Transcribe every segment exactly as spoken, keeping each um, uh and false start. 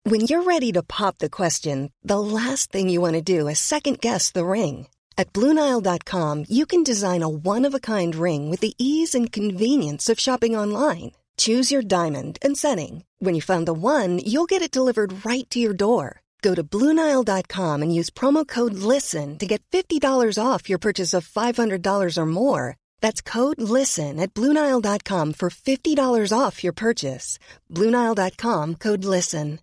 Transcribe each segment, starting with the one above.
When you're ready to pop the question, the last thing you want to do is second-guess the ring. At Blue Nile dot com, you can design a one-of-a-kind ring with the ease and convenience of shopping online. Choose your diamond and setting. When you find the one, you'll get it delivered right to your door. Go to Blue Nile dot com and use promo code LISTEN to get fifty dollars off your purchase of five hundred dollars or more. That's code LISTEN at Blue Nile dot com for fifty dollars off your purchase. Blue Nile dot com, code LISTEN.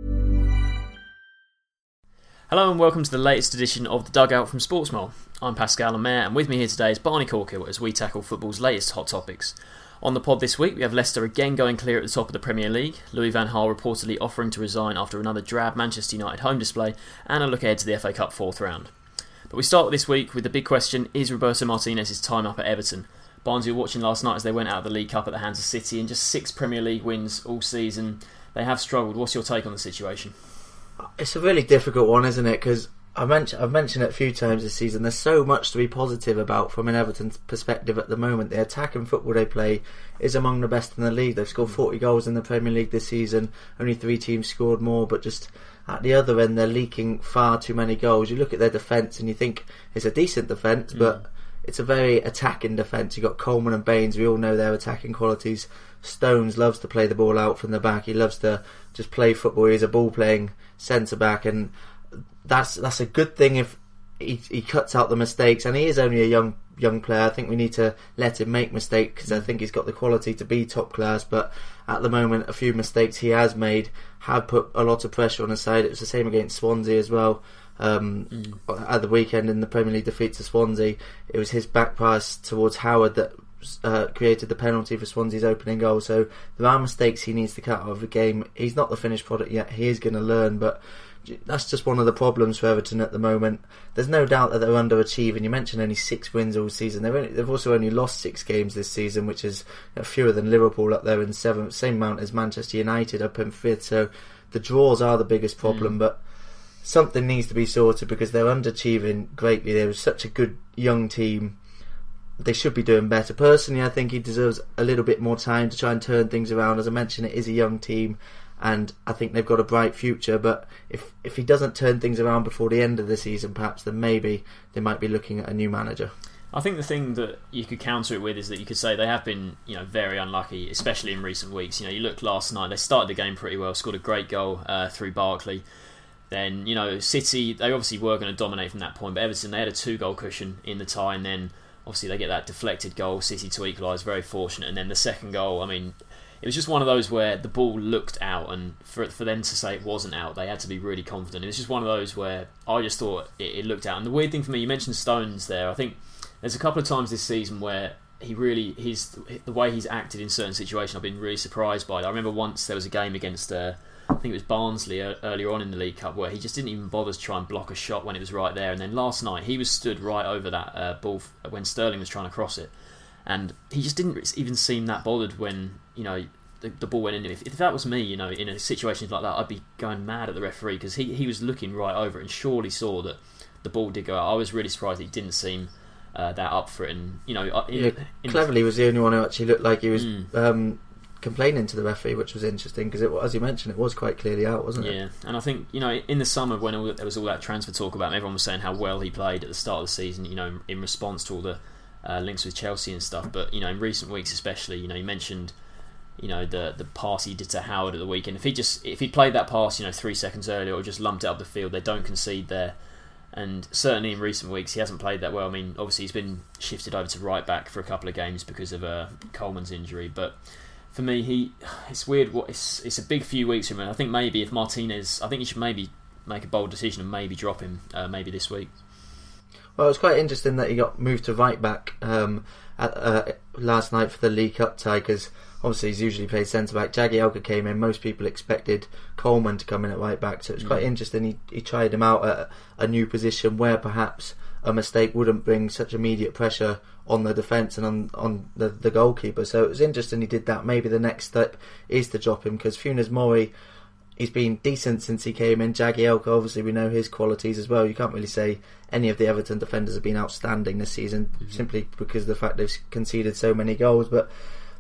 Hello and welcome to the latest edition of The Dugout from Sportsmole. I'm Pascal Lemaire, and with me here today is Barney Corkill as we tackle football's latest hot topics. On the pod this week, we have Leicester again going clear at the top of the Premier League, Louis van Gaal reportedly offering to resign after another drab Manchester United home display, and a look ahead to the F A Cup fourth round. But we start this week with the big question: is Roberto Martinez's time up at Everton? Barnes, you were watching last night as they went out of the League Cup at the hands of City, and just six Premier League wins all season. They have struggled. What's your take on the situation? It's a really difficult one, isn't it? Because I mentioned, I've mentioned it a few times this season. There's so much to be positive about from an Everton perspective at the moment. The attack and football they play is among the best in the league. They've scored forty goals in the Premier League this season. Only three teams scored more, but just at the other end, they're leaking far too many goals. You look at their defence and you think it's a decent defence, mm. but it's a very attacking defence. You've got Coleman and Baines. We all know their attacking qualities. Stones loves to play the ball out from the back. He loves to just play football. He's a ball-playing centre-back, and that's that's a good thing if he, he cuts out the mistakes. And he is only a young young player. I think we need to let him make mistakes because I think he's got the quality to be top class. But at the moment, a few mistakes he has made have put a lot of pressure on his side. It was the same against Swansea as well. Um, mm. At the weekend in the Premier League defeat to Swansea, it was his back pass towards Howard that uh, created the penalty for Swansea's opening goal. So there are mistakes he needs to cut out of the game. He's not the finished product yet. He is going to learn, but that's just one of the problems for Everton at the moment. There's no doubt that they're underachieving. You mentioned only six wins all season. They've, only, they've also only lost six games this season, which is you know, fewer than Liverpool up there in seventh, same amount as Manchester United up in fifth. So the draws are the biggest problem, mm. but something needs to be sorted because they're underachieving greatly. They're such a good young team. They should be doing better. Personally, I think he deserves a little bit more time to try and turn things around. As I mentioned, it is a young team, and I think they've got a bright future. But if if he doesn't turn things around before the end of the season, perhaps, then maybe they might be looking at a new manager. I think the thing that you could counter it with is that you could say they have been, you know, very unlucky, especially in recent weeks. You know, you look last night; they started the game pretty well, scored a great goal uh, through Barkley. Then, you know, City, they obviously were going to dominate from that point, but Everton, they had a two-goal cushion in the tie, and then obviously they get that deflected goal, City to equalise, very fortunate, and then the second goal, I mean, it was just one of those where the ball looked out, and for for them to say it wasn't out, they had to be really confident. It was just one of those where I just thought it, it looked out. And the weird thing for me, you mentioned Stones there, I think there's a couple of times this season where he really, his the way he's acted in certain situations, I've been really surprised by it. I remember once there was a game against Uh, I think it was Barnsley earlier on in the League Cup where he just didn't even bother to try and block a shot when it was right there. And then last night he was stood right over that uh, ball when Sterling was trying to cross it, and he just didn't even seem that bothered when you know the, the ball went in. If, if that was me, you know, in a situation like that, I'd be going mad at the referee because he he was looking right over it and surely saw that the ball did go out. I was really surprised he didn't seem uh, that up for it. And you know, in, yeah, in cleverly was the only one who actually looked like he was. Mm. Um, complaining to the referee, which was interesting because, as you mentioned, it was quite clearly out, wasn't it? Yeah, and I think you know in the summer when all, there was all that transfer talk about him, everyone was saying how well he played at the start of the season. You know, in response to all the uh, links with Chelsea and stuff. But you know, in recent weeks, especially, you know, you mentioned you know the the pass he did to Howard at the weekend. If he just if he played that pass, you know, three seconds earlier or just lumped it up the field, they don't concede there. And certainly in recent weeks, he hasn't played that well. I mean, obviously he's been shifted over to right back for a couple of games because of uh, Coleman's injury, but. For me, he it's weird. What it's it's a big few weeks for him. And I think maybe if Martinez, I think he should maybe make a bold decision and maybe drop him uh, maybe this week. Well, it's quite interesting that he got moved to right back um, at, uh, last night for the League Cup tie because obviously he's usually played centre back. Jagielka came in. Most people expected Coleman to come in at right back, so it's quite mm. interesting. He he tried him out at a new position where perhaps a mistake wouldn't bring such immediate pressure on the defence and on, on the, the goalkeeper. So it was interesting he did that. Maybe the next step is to drop him because Funes Mori, he's been decent since he came in. Jagielka, obviously we know his qualities as well. You can't really say any of the Everton defenders have been outstanding this season mm-hmm. simply because of the fact they've conceded so many goals. But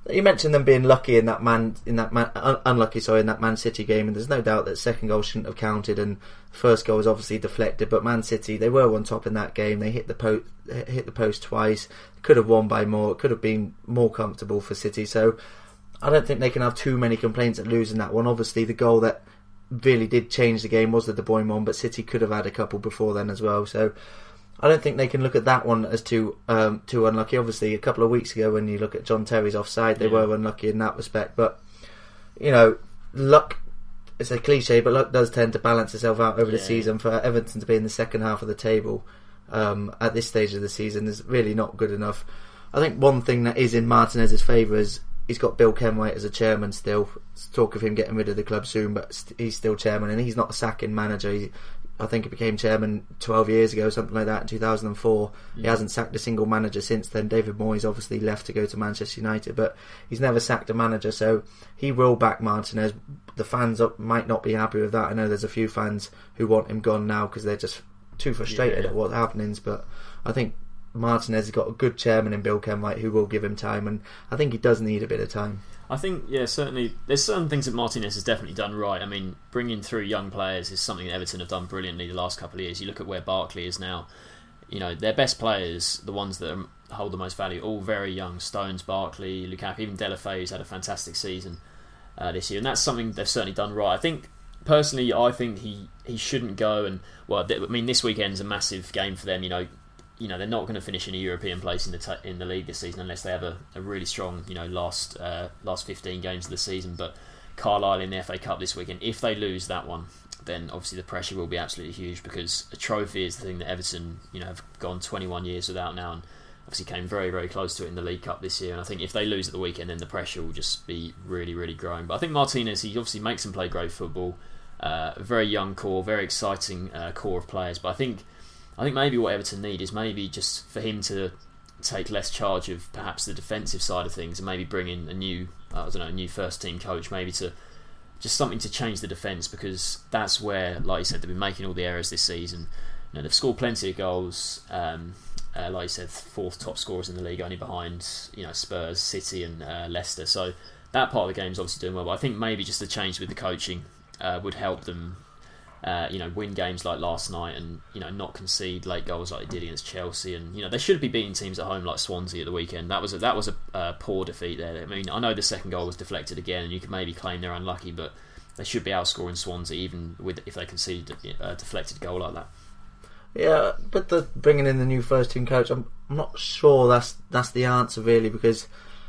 you mentioned them being lucky in that man in that man, un, unlucky sorry in that Man City game, and there's no doubt that second goal shouldn't have counted, and first goal was obviously deflected. But Man City, they were on top in that game. They hit the post hit the post twice. Could have won by more. It could have been more comfortable for City. So I don't think they can have too many complaints at losing that one. Obviously, the goal that really did change the game was the De Bruyne one, but City could have had a couple before then as well. So I don't think they can look at that one as too um, too unlucky. Obviously, a couple of weeks ago, when you look at John Terry's offside, they yeah. were unlucky in that respect. But you know, luck, it's a cliche, but luck does tend to balance itself out over yeah. the season. For Everton to be in the second half of the table um, at this stage of the season is really not good enough. I think one thing that is in Martinez's favour is he's got Bill Kenwright as a chairman still. There's talk of him getting rid of the club soon, but st- he's still chairman, and he's not a sacking manager. He, I think he became chairman twelve years ago, something like that, in two thousand four. Yeah. He hasn't sacked a single manager since then. David Moyes obviously left to go to Manchester United, but he's never sacked a manager, so he will back Martinez. The fans up might not be happy with that. I know there's a few fans who want him gone now because they're just too frustrated yeah. at what's happening, but I think Martinez has got a good chairman in Bill Kenwright who will give him time, and I think he does need a bit of time. I think, yeah, certainly there's certain things that Martinez has definitely done right. I mean, bringing through young players is something that Everton have done brilliantly the last couple of years. You look at where Barkley is now, you know, their best players, the ones that are, hold the most value, all very young. Stones, Barkley, Lukaku, even Deulofeu, who's had a fantastic season uh, this year, and that's something they've certainly done right. I think, personally, I think he, he shouldn't go, and, well, I mean, this weekend's a massive game for them, you know. You know, they're not going to finish in a European place in the t- in the league this season unless they have a, a really strong, you know, last uh, last fifteen games of the season. But Carlisle in the F A Cup this weekend, if they lose that one, then obviously the pressure will be absolutely huge, because a trophy is the thing that Everton, you know, have gone twenty-one years without now, and obviously came very, very close to it in the League Cup this year. And I think if they lose at the weekend, then the pressure will just be really, really growing. But I think Martinez, he obviously makes them play great football. Uh, a very young core, very exciting uh, core of players. But I think. I think maybe what Everton need is maybe just for him to take less charge of perhaps the defensive side of things, and maybe bring in a new, I don't know, a new first team coach, maybe to just something to change the defence, because that's where, like you said, they've been making all the errors this season. You know, they've scored plenty of goals. Um, uh, like you said, fourth top scorers in the league, only behind, you know, Spurs, City, and uh, Leicester. So that part of the game is obviously doing well. But I think maybe just the change with the coaching uh, would help them. Uh, you know, win games like last night, and you know, not concede late goals like they did against Chelsea, and you know, they should be beating teams at home like Swansea at the weekend. That was a, that was a uh, poor defeat there. I mean, I know the second goal was deflected again, and you could maybe claim they're unlucky, but they should be outscoring Swansea even with if they conceded a deflected goal like that. Yeah, but the bringing in the new first team coach, I'm, I'm not sure that's that's the answer really, because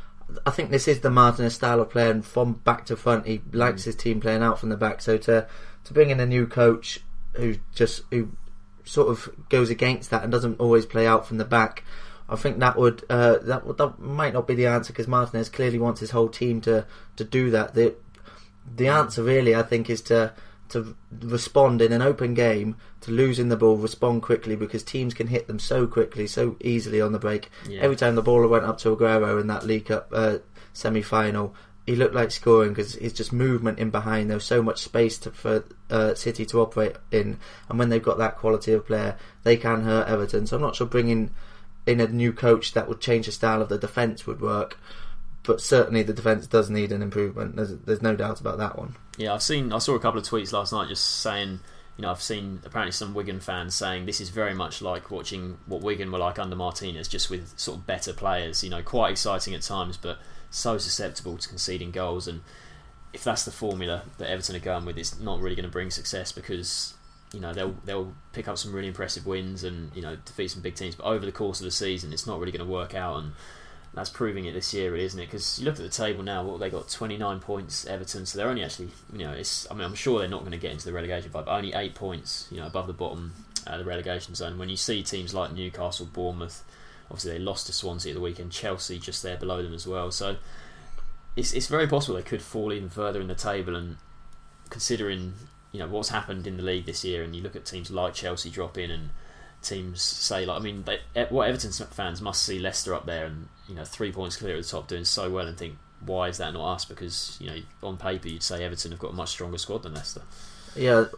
I think this is the Martinez style of playing from back to front. He likes mm. his team playing out from the back, so to. To bring in a new coach who just who sort of goes against that and doesn't always play out from the back, I think that would uh, that that might not be the answer, because Martinez clearly wants his whole team to, to do that. The the answer really, I think, is to to respond in an open game to losing the ball, respond quickly, because teams can hit them so quickly, so easily on the break. Yeah. Every time the ball went up to Aguero in that League Cup uh, semi-final, he looked like scoring, because it's just movement in behind. There was so much space to, for uh, City to operate in, and when they've got that quality of player, they can hurt Everton. So I'm not sure bringing in a new coach that would change the style of the defence would work, but certainly the defence does need an improvement. There's, there's no doubt about that one. Yeah, I've seen. I saw a couple of tweets last night just saying, you know, I've seen apparently some Wigan fans saying this is very much like watching what Wigan were like under Martinez, just with sort of better players. You know, quite exciting at times, but so susceptible to conceding goals. And if that's the formula that Everton are going with, it's not really going to bring success, because you know they'll they'll pick up some really impressive wins and you know defeat some big teams, but over the course of the season it's not really going to work out, and that's proving it this year, really, isn't it? Because you look at the table now, what they got, twenty-nine points, Everton, so they're only actually, you know, it's. I mean, I'm sure they're not going to get into the relegation fight, but only eight points, you know, above the bottom, uh, the relegation zone. When you see teams like Newcastle, Bournemouth. Obviously, they lost to Swansea at the weekend. Chelsea just there below them as well. So it's it's very possible they could fall even further in the table. And considering you know what's happened in the league this year, and you look at teams like Chelsea drop in, and teams say like I mean, they, what Everton fans must see Leicester up there, and you know three points clear at the top, doing so well, and think, why is that not us? Because you know on paper you'd say Everton have got a much stronger squad than Leicester. Yeah, and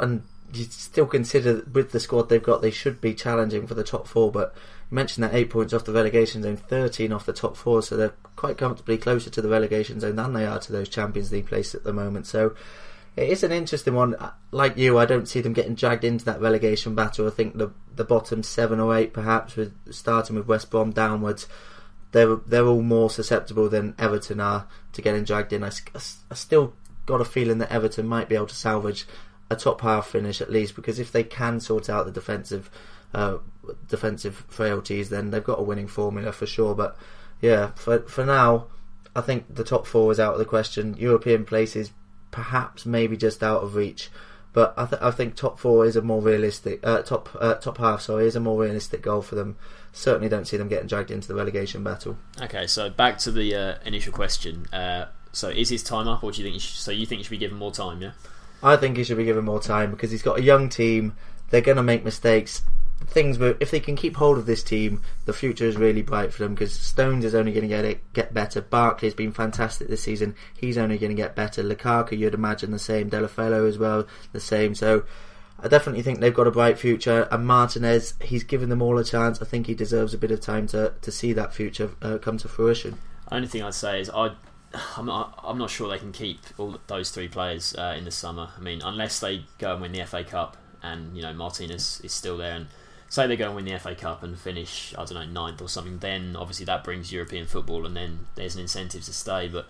you still consider with the squad they've got, they should be challenging for the top four. But you mentioned that eight points off the relegation zone, thirteen off the top four, so they're quite comfortably closer to the relegation zone than they are to those Champions League places at the moment. So it is an interesting one. Like you, I don't see them getting dragged into that relegation battle. I think the the bottom seven or eight, perhaps, with starting with West Brom downwards, they're they're all more susceptible than Everton are to getting dragged in. I, I, I still got a feeling that Everton might be able to salvage a top half finish at least, because if they can sort out the defensive uh, defensive frailties, then they've got a winning formula for sure. But yeah, for for now, I think the top four is out of the question. European places perhaps maybe just out of reach, but I, th- I think top four is a more realistic uh, top uh, top half. Sorry, is a more realistic goal for them. Certainly don't see them getting dragged into the relegation battle. Okay, so back to the uh, initial question. Uh, so is his time up, or do you think? He should, so you think he should be given more time? Yeah. I think he should be given more time because he's got a young team. They're going to make mistakes. Things, but if they can keep hold of this team, the future is really bright for them because Stones is only going to get it, get better. Barkley has been fantastic this season. He's only going to get better. Lukaku, you'd imagine the same. Deulofeu as well, the same. So I definitely think they've got a bright future. And Martinez, he's given them all a chance. I think he deserves a bit of time to, to see that future uh, come to fruition. Only thing I'd say is I. I'm not, I'm not sure they can keep all those three players uh, in the summer. I mean, unless they go and win the F A Cup and, you know, Martinez is still there, and say they go and win the F A Cup and finish, I don't know, ninth or something, then obviously that brings European football and then there's an incentive to stay. But,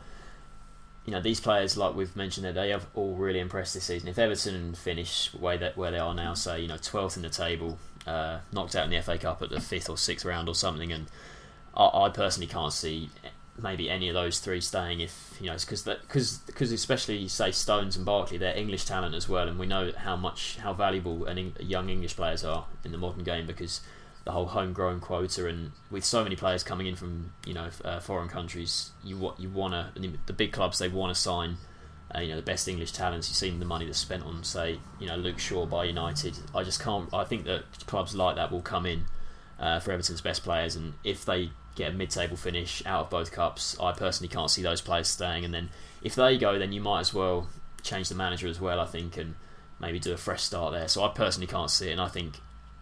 you know, these players, like we've mentioned, that they have all really impressed this season. If Everton finish where they, where they are now, say, you know, twelfth in the table, uh, knocked out in the F A Cup at the fifth or sixth round or something, and I, I personally can't see maybe any of those three staying, if you know, it's because because because especially say Stones and Barkley, they're English talent as well, and we know how much how valuable an, young English players are in the modern game because the whole homegrown quota, and with so many players coming in from you know uh, foreign countries, you what you want to the big clubs, they want to sign uh, you know the best English talents. You've seen the money that's spent on say you know Luke Shaw by United. I just can't. I think that clubs like that will come in uh, for Everton's best players, and if they get a mid-table finish out of both cups, I personally can't see those players staying. And then if they go, then you might as well change the manager as well, I think, and maybe do a fresh start there. So I personally can't see it, and I think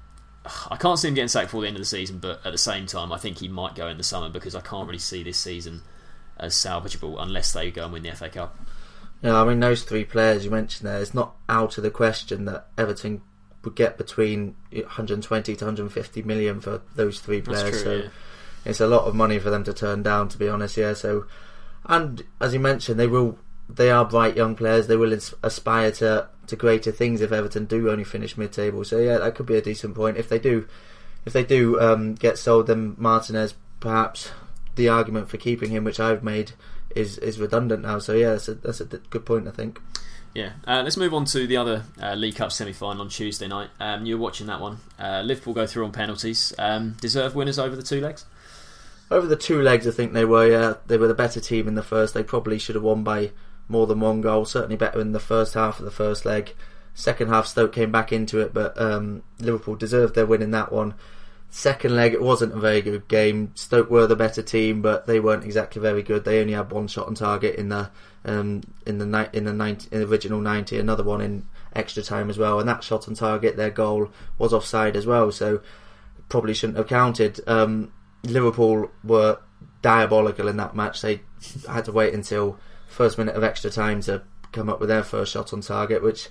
I can't see him getting sacked before the end of the season, but at the same time I think he might go in the summer because I can't really see this season as salvageable unless they go and win the F A Cup. Yeah, I mean those three players you mentioned there, it's not out of the question that Everton would get between one hundred twenty to one hundred fifty million for those three players. That's true, so yeah. It's a lot of money for them to turn down, to be honest. Yeah. So, and as you mentioned, they will. They are bright young players. They will ins- aspire to, to greater things if Everton do only finish mid-table. So yeah, that could be a decent point. If they do, if they do um, get sold, then Martinez, perhaps the argument for keeping him, which I've made, is is redundant now. So yeah, that's a, that's a good point, I think. Yeah, uh, let's move on to the other uh, League Cup semi-final on Tuesday night. Um, you were watching that one. Uh, Liverpool go through on penalties. Um, deserved winners over the two legs? Over the two legs, I think they were. Yeah, they were the better team in the first. They probably should have won by more than one goal. Certainly better in the first half of the first leg. Second half, Stoke came back into it, but um, Liverpool deserved their win in that one. Second leg, it wasn't a very good game. Stoke were the better team, but they weren't exactly very good. They only had one shot on target in the um, in the ni- in the ninety, in the original ninety. Another one in extra time as well, and that shot on target, their goal, was offside as well. So probably shouldn't have counted. Um, Liverpool were diabolical in that match. They had to wait until first minute of extra time to come up with their first shot on target, which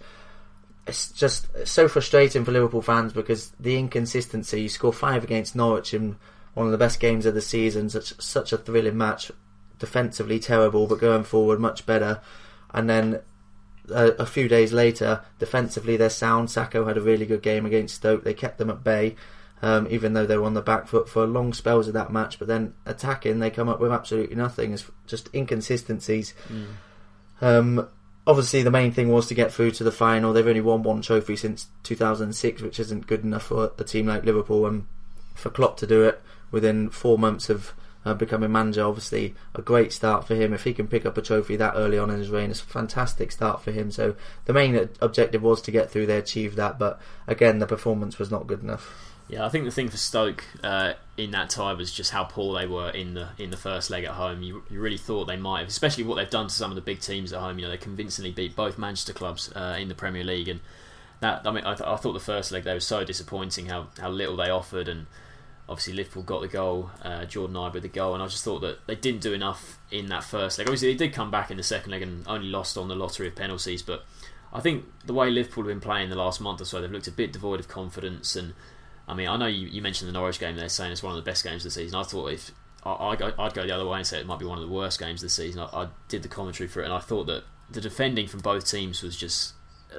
is just so frustrating for Liverpool fans because the inconsistency. You score five against Norwich in one of the best games of the season, such such a thrilling match, defensively terrible but going forward much better, and then a, a few days later defensively they're sound. Sakho had a really good game against Stoke. They kept them at bay. Um, even though they were on the back foot for long spells of that match, but then attacking, they come up with absolutely nothing. It's just inconsistencies. Mm. Um, obviously, the main thing was to get through to the final. They've only won one trophy since two thousand six, which isn't good enough for a team like Liverpool. And for Klopp to do it within four months of uh, becoming manager, obviously a great start for him. If he can pick up a trophy that early on in his reign, it's a fantastic start for him. So the main objective was to get through. They achieved that, but again, the performance was not good enough. Yeah, I think the thing for Stoke uh, in that tie was just how poor they were in the in the first leg at home. You, you really thought they might have, especially what they've done to some of the big teams at home. You know, they convincingly beat both Manchester clubs uh, in the Premier League, and that I mean, I, th- I thought the first leg they were so disappointing how, how little they offered, and obviously Liverpool got the goal, uh, Jordan Ibe with the goal, and I just thought that they didn't do enough in that first leg. Obviously they did come back in the second leg and only lost on the lottery of penalties, but I think the way Liverpool have been playing the last month or so, they've looked a bit devoid of confidence. And I mean, I know you, you mentioned the Norwich game there, saying it's one of the best games of the season. I thought if I, I'd, go, I'd go the other way and say it might be one of the worst games of the season. I, I did the commentary for it, and I thought that the defending from both teams was just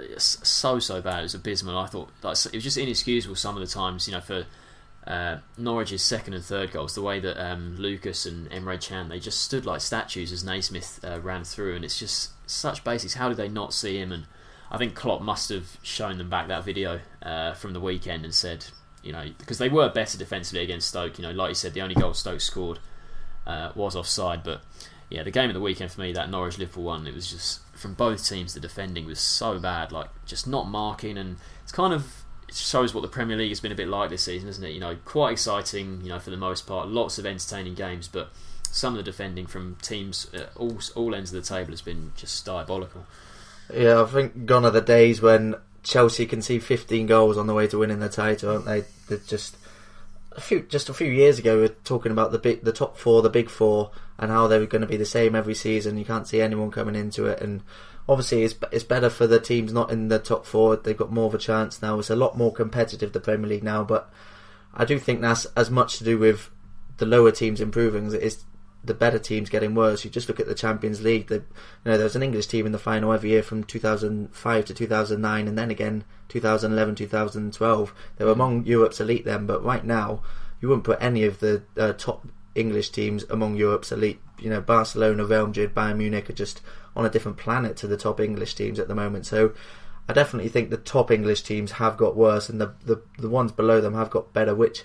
so so bad. It was abysmal. I thought like, it was just inexcusable some of the times, you know, for uh, Norwich's second and third goals, the way that um, Lucas and Emre Can, they just stood like statues as Naismith uh, ran through, and it's just such basics. How did they not see him? And I think Klopp must have shown them back that video uh, from the weekend and said, you know, because they were better defensively against Stoke. You know, like you said, the only goal Stoke scored uh, was offside, but yeah, the game of the weekend for me, that Norwich Liverpool one, it was just from both teams. The defending was so bad, like just not marking, and it's kind of it shows what the Premier League has been a bit like this season, isn't it? You know, quite exciting, you know, for the most part, lots of entertaining games, but some of the defending from teams at all all ends of the table has been just diabolical. Yeah, I think gone are the days when Chelsea can see fifteen goals on the way to winning the title, aren't they? They're just a few just a few years ago we were talking about the big, the top four, the big four, and how they were going to be the same every season. You can't see anyone coming into it, and obviously it's it's better for the teams not in the top four. They've got more of a chance now. It's a lot more competitive, the Premier League now, but I do think that's as much to do with the lower teams improving as it is the better teams getting worse. You just look at the Champions League. The, you know, there was an English team in the final every year from two thousand five to two thousand nine, and then again two thousand eleven, two thousand twelve. They were among Europe's elite then, but right now you wouldn't put any of the uh, top English teams among Europe's elite. You know, Barcelona, Real Madrid, Bayern Munich are just on a different planet to the top English teams at the moment. So I definitely think the top English teams have got worse, and the the, the ones below them have got better, which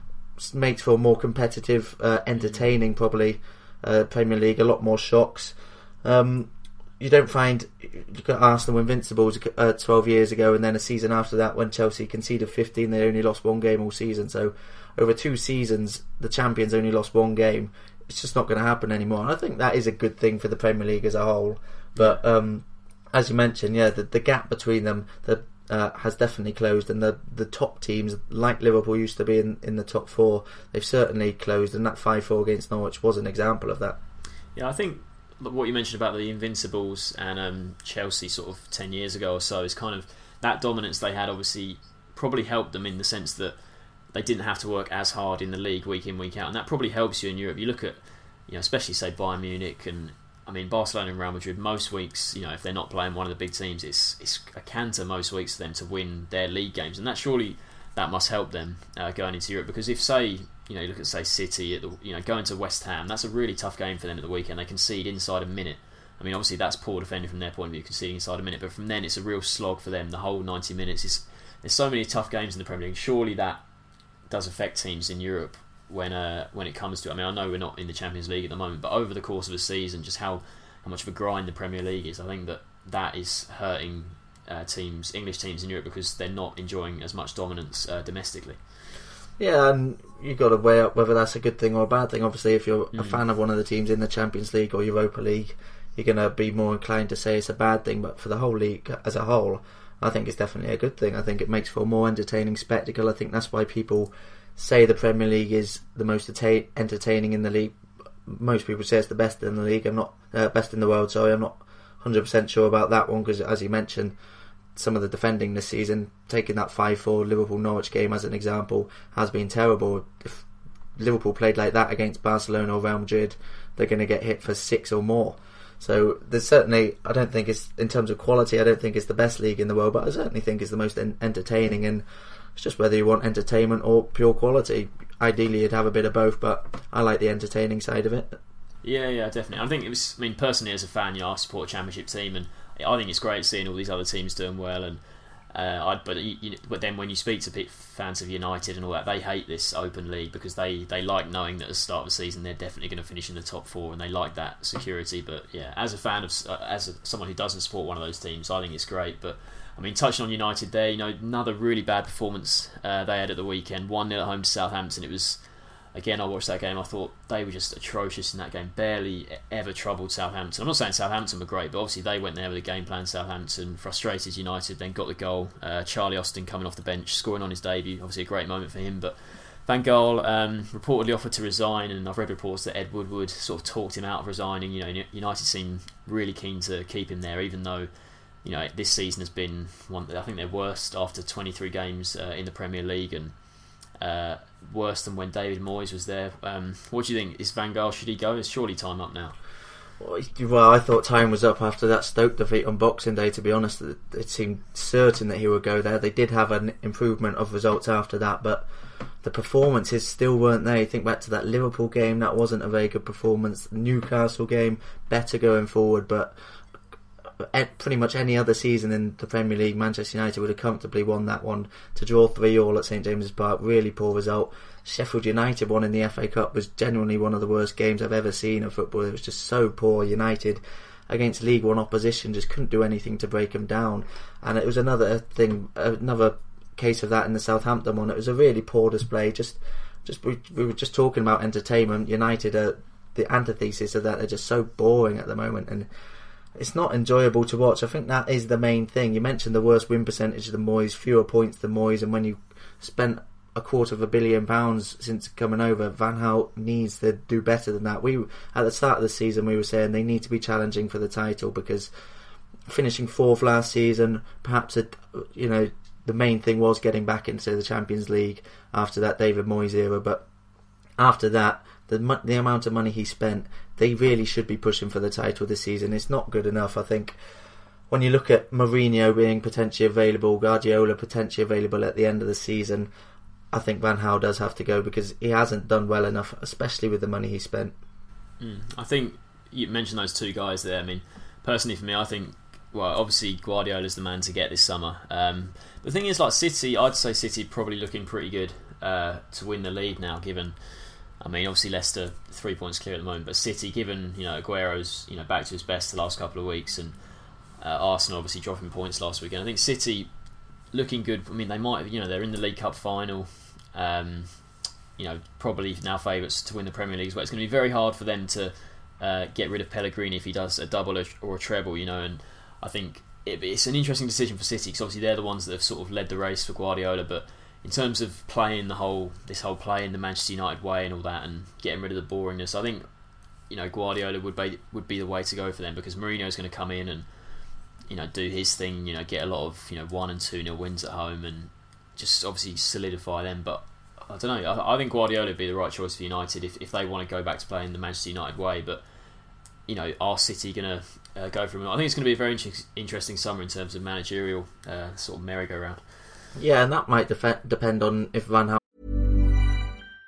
makes for a more competitive, uh, entertaining probably uh, Premier League. A lot more shocks. Um, you don't find you got Arsenal Invincibles uh, twelve years ago, and then a season after that when Chelsea conceded fifteen, they only lost one game all season. So over two seasons, the champions only lost one game. It's just not going to happen anymore. And I think that is a good thing for the Premier League as a whole. But um, as you mentioned, yeah, the, the gap between them the, uh, has definitely closed, and the the top teams, like Liverpool used to be in, in the top four, they've certainly closed, and that five four against Norwich was an example of that. Yeah, I think what you mentioned about the Invincibles and um, Chelsea sort of ten years ago or so is kind of that dominance they had obviously probably helped them in the sense that they didn't have to work as hard in the league week in, week out, and that probably helps you in Europe. You look at, you know, especially say Bayern Munich and I mean Barcelona and Real Madrid. Most weeks, you know, if they're not playing one of the big teams, it's it's a canter most weeks for them to win their league games, and that surely that must help them uh, going into Europe. Because if say you know you look at say City at the you know going to West Ham, that's a really tough game for them at the weekend. They concede inside a minute. I mean, obviously that's poor defending from their point of view, conceding inside a minute, but from then it's a real slog for them. The whole ninety minutes is there's so many tough games in the Premier League. Surely that does affect teams in Europe when uh, when it comes to it. I mean, I know we're not in the Champions League at the moment, but over the course of a season, just how, how much of a grind the Premier League is, I think that that is hurting uh, teams, English teams in Europe, because they're not enjoying as much dominance uh, domestically. Yeah, and you've got to weigh up whether that's a good thing or a bad thing. Obviously, if you're mm. a fan of one of the teams in the Champions League or Europa League, you're going to be more inclined to say it's a bad thing, but for the whole league as a whole, I think it's definitely a good thing. I think it makes for a more entertaining spectacle. I think that's why people say the Premier League is the most atta- entertaining in the league. Most people say it's the best in the league. I'm not uh, best in the world. Sorry, I'm not one hundred percent sure about that one, because as you mentioned, some of the defending this season, taking that five four Liverpool Norwich game as an example, has been terrible. If Liverpool played like that against Barcelona or Real Madrid, they're going to get hit for six or more. So there's certainly, I don't think it's, in terms of quality, I don't think it's the best league in the world, but I certainly think it's the most en- entertaining, and it's just whether you want entertainment or pure quality. Ideally you'd have a bit of both, but I like the entertaining side of it. Yeah, yeah, definitely. I think it was, I mean, personally as a fan, you know, I support a championship team, and I think it's great seeing all these other teams doing well, and Uh, I, but you, but then when you speak to fans of United and all that, they hate this open league because they, they like knowing that at the start of the season they're definitely going to finish in the top four, and they like that security. But yeah, as a fan of uh, as a, someone who doesn't support one of those teams, I think it's great. But I mean, touching on United there, you know, another really bad performance uh, they had at the weekend. one nil at home to Southampton. It was again, I watched that game. I thought they were just atrocious in that game. Barely ever troubled Southampton. I'm not saying Southampton were great, but obviously they went there with a game plan. Southampton frustrated United, then got the goal. Uh, Charlie Austin coming off the bench, scoring on his debut. Obviously a great moment for him, but Van Gaal um, reportedly offered to resign, and I've read reports that Ed Woodward sort of talked him out of resigning. You know, United seem really keen to keep him there, even though, you know, this season has been one. I think they're worst after twenty-three games uh, in the Premier League, and uh, worse than when David Moyes was there. Um, what do you think? Is Van Gaal, should he go? It's surely time up now. Well, I thought time was up after that Stoke defeat on Boxing Day, to be honest. It seemed certain that he would go there. They did have an improvement of results after that, but the performances still weren't there. You think back to that Liverpool game, that wasn't a very good performance. Newcastle game, better going forward, but pretty much any other season in the Premier League, Manchester United would have comfortably won that one. To draw three all at St James's Park, really poor result. Sheffield United won in the F A Cup was genuinely one of the worst games I've ever seen of football. It was just so poor. United against League One opposition just couldn't do anything to break them down. And it was another thing, another case of that in the Southampton one. It was a really poor display. Just, just we, we were just talking about entertainment. United are the antithesis of that. They're just so boring at the moment, and it's not enjoyable to watch. I think that is the main thing. You mentioned the worst win percentage than Moyes, fewer points than Moyes, and when you spent a quarter of a billion pounds since coming over, Van Gaal needs to do better than that. We at the start of the season we were saying they need to be challenging for the title, because finishing fourth last season, perhaps a, you know the main thing was getting back into the Champions League after that David Moyes era, but after that, the the amount of money he spent, they really should be pushing for the title this season. It's not good enough. I think when you look at Mourinho being potentially available, Guardiola potentially available at the end of the season, I think Van Gaal does have to go, because he hasn't done well enough, especially with the money he spent. Mm, I think you mentioned those two guys there. I mean, personally for me, I think, well, obviously Guardiola's the man to get this summer. Um, the thing is, like City, I'd say City probably looking pretty good uh, to win the league now, given, I mean, obviously Leicester three points clear at the moment, but City, given, you know, Aguero's, you know, back to his best the last couple of weeks, and uh, Arsenal obviously dropping points last weekend, I think City looking good. I mean, they might, you know, they're in the League Cup final. Um, you know, probably now favourites to win the Premier League as well. It's going to be very hard for them to uh, get rid of Pellegrini if he does a double or a treble, you know, and I think it, it's an interesting decision for City, because obviously they're the ones that have sort of led the race for Guardiola, but in terms of playing the whole, this whole play in the Manchester United way and all that, and getting rid of the boringness, I think, you know, Guardiola would be would be the way to go for them, because Mourinho's going to come in and, you know, do his thing, you know, get a lot of, you know, one and two nil wins at home, and just obviously solidify them. But I don't know, I, I think Guardiola would be the right choice for United if, if they want to go back to playing the Manchester United way. But, you know, are City going to uh, go for him? I think it's going to be a very inter- interesting summer in terms of managerial uh, sort of merry-go-round. Yeah, and that might def- depend on if Van Gaal...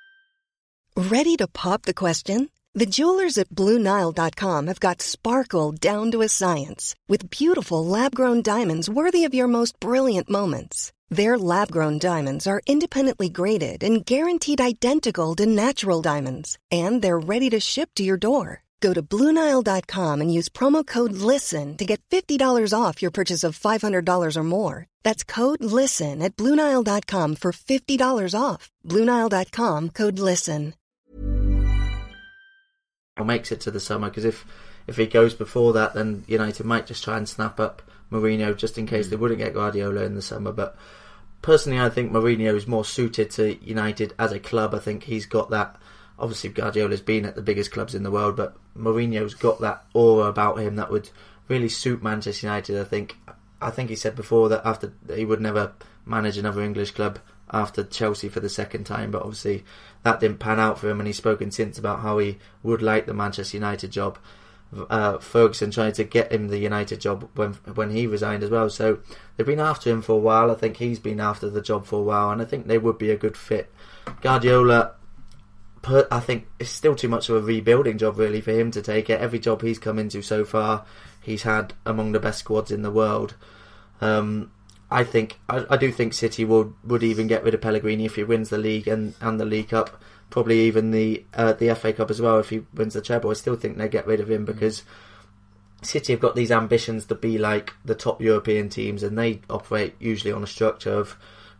Ready to pop the question? The jewelers at Blue Nile dot com have got sparkle down to a science with beautiful lab-grown diamonds worthy of your most brilliant moments. Their lab-grown diamonds are independently graded and guaranteed identical to natural diamonds, and they're ready to ship to your door. Go to Blue Nile dot com and use promo code LISTEN to get fifty dollars off your purchase of five hundred dollars or more. That's code LISTEN at Blue Nile dot com for fifty dollars off. Blue Nile dot com, code LISTEN. Makes it to the summer, because if, if he goes before that, then United might just try and snap up Mourinho just in case mm. they wouldn't get Guardiola in the summer. But personally, I think Mourinho is more suited to United as a club. I think he's got that. Obviously, Guardiola's been at the biggest clubs in the world, but Mourinho's got that aura about him that would really suit Manchester United. I think I think he said before that after he would never manage another English club after Chelsea for the second time, but obviously that didn't pan out for him, and he's spoken since about how he would like the Manchester United job. Uh, Ferguson tried to get him the United job when when he resigned as well, so they've been after him for a while. I think he's been after the job for a while, and I think they would be a good fit. Guardiola, I think it's still too much of a rebuilding job really for him to take it. Every job he's come into so far, he's had among the best squads in the world. Um, I think I, I do think City would would even get rid of Pellegrini if he wins the league and, and the League Cup, probably even the uh, the F A Cup as well if he wins the treble. I still think they get rid of him, because City have got these ambitions to be like the top European teams, and they operate usually on a structure of,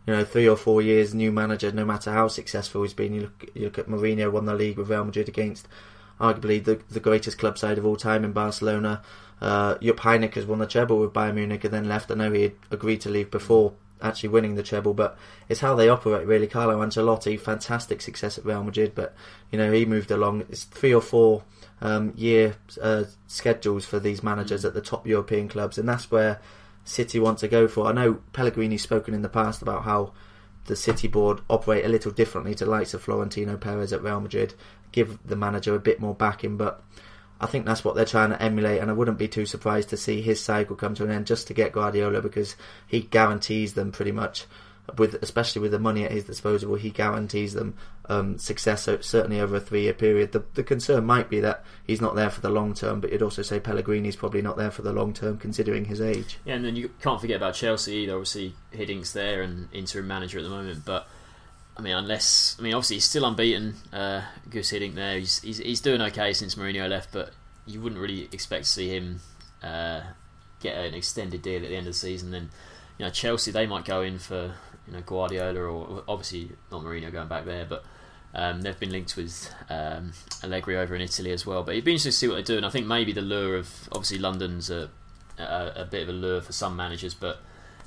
you know, three or four years, new manager, no matter how successful he's been. You look, you look at Mourinho, won the league with Real Madrid against arguably the, the greatest club side of all time in Barcelona. Uh, Jupp Heynckes has won the treble with Bayern Munich and then left. I know he had agreed to leave before actually winning the treble, but it's how they operate really. Carlo Ancelotti, fantastic success at Real Madrid, but you know, he moved along. It's three or four um, year uh, schedules for these managers at the top European clubs, and that's where City want to go for. I know Pellegrini's spoken in the past about how the City board operate a little differently to the likes of Florentino Perez at Real Madrid, give the manager a bit more backing, but I think that's what they're trying to emulate, and I wouldn't be too surprised to see his cycle come to an end just to get Guardiola, because he guarantees them pretty much, with especially with the money at his disposal, he guarantees them um, success, certainly over a three-year period. The, the concern might be that he's not there for the long term, but you'd also say Pellegrini's probably not there for the long term considering his age. Yeah, and then you can't forget about Chelsea either. Obviously, Hiddink's there and interim manager at the moment, but I mean, unless I mean, obviously he's still unbeaten. Uh, Gus Hiddink there, he's, he's he's doing okay since Mourinho left, but you wouldn't really expect to see him uh, get an extended deal at the end of the season. Then, you know, Chelsea, they might go in for, you know, Guardiola, or obviously not Mourinho going back there, but um, they've been linked with um, Allegri over in Italy as well. But it'd be interesting to see what they do, and I think maybe the lure of obviously London's a, a, a bit of a lure for some managers, but